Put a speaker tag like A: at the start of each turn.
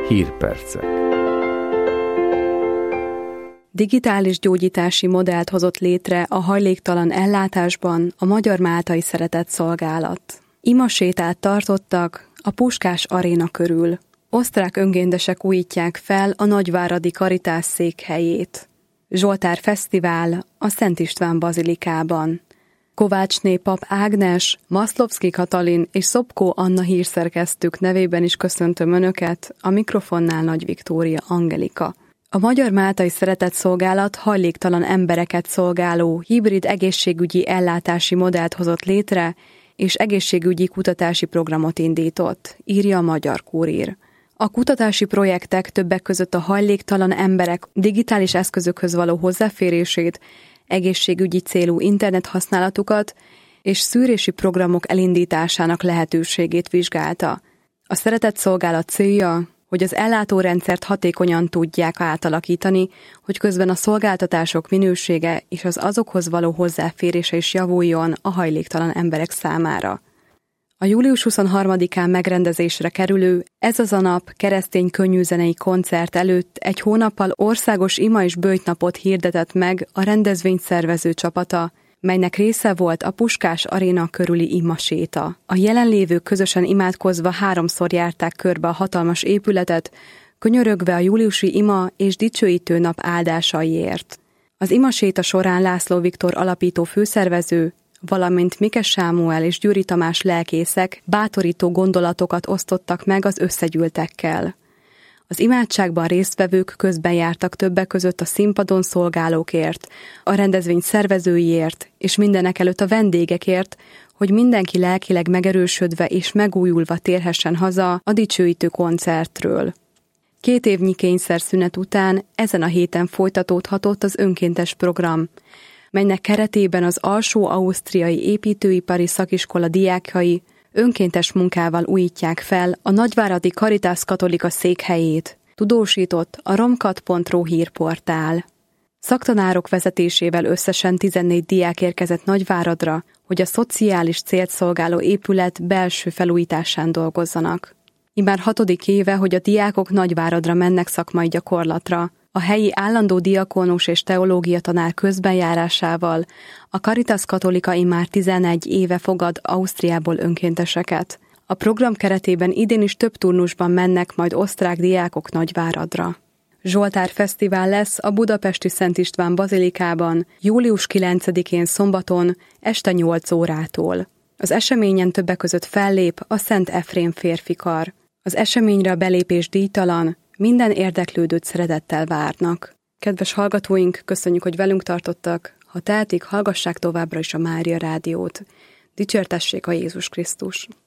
A: Hírpercek.
B: Digitális gyógyítási modellt hozott létre a hajléktalan ellátásban a Magyar Máltai Szeretetszolgálat. Imasétát tartottak a Puskás Aréna körül. Osztrák önkéntesek újítják fel a nagyváradi Caritas székhelyét. Zsoltár fesztivál a Szent István bazilikában. Kovácsné pap Ágnes, Maszlovszky Katalin és Szopkó Anna hírszerkesztők nevében is köszöntöm Önöket, a mikrofonnál Nagy Viktória Angelika. A Magyar Máltai Szeretetszolgálat hajléktalan embereket szolgáló hibrid egészségügyi ellátási modellt hozott létre, és egészségügyi kutatási programot indított, írja a Magyar Kúrír. A kutatási projektek többek között a hajléktalan emberek digitális eszközökhöz való hozzáférését, egészségügyi célú internethasználatukat és szűrési programok elindításának lehetőségét vizsgálta. A Szeretetszolgálat célja, hogy az ellátórendszert hatékonyan tudják átalakítani, hogy közben a szolgáltatások minősége és az azokhoz való hozzáférése is javuljon a hajléktalan emberek számára. A július 23-án megrendezésre kerülő Ez az a nap keresztény könnyűzenei koncert előtt egy hónappal országos ima- és böjtnapot hirdetett meg a rendezvényt szervező csapata, melynek része volt a Puskás Aréna körüli imaséta. A jelenlévők közösen imádkozva 3-szor járták körbe a hatalmas épületet, könyörögve a júliusi ima és dicsőítő nap áldásaiért. Az imaséta során László Viktor alapító főszervező, valamint Mikes Sámuel és Gyuri Tamás lelkészek bátorító gondolatokat osztottak meg az összegyűltekkel. Az imádságban résztvevők közben jártak többek között a színpadon szolgálókért, a rendezvény szervezőiért és mindenekelőtt a vendégekért, hogy mindenki lelkileg megerősödve és megújulva térhessen haza a dicsőítő koncertről. 2 évnyi kényszerszünet után ezen a héten folytatódhatott az önkéntes program, melynek keretében az Alsó-Ausztriai Építőipari Szakiskola diákjai önkéntes munkával újítják fel a nagyváradi Caritas Katolika székhelyét, tudósított a romkat.ro hírportál. Szaktanárok vezetésével összesen 14 diák érkezett Nagyváradra, hogy a szociális célt szolgáló épület belső felújításán dolgozzanak. Immár 6. éve, hogy a diákok Nagyváradra mennek szakmai gyakorlatra. A helyi állandó diakónus és teológia tanár közbenjárásával a Caritas Katolika immár 11 éve fogad Ausztriából önkénteseket. A program keretében idén is több turnusban mennek majd osztrák diákok Nagyváradra. Zsoltár fesztivál lesz a budapesti Szent István bazilikában július 9-én szombaton este 8 órától. Az eseményen többek között fellép a Szent Efrém férfikar. Az eseményre a belépés díjtalan, minden érdeklődőt szeretettel várnak. Kedves hallgatóink, köszönjük, hogy velünk tartottak. Ha tehetik, hallgassák továbbra is a Mária Rádiót. Dicsértessék a Jézus Krisztus!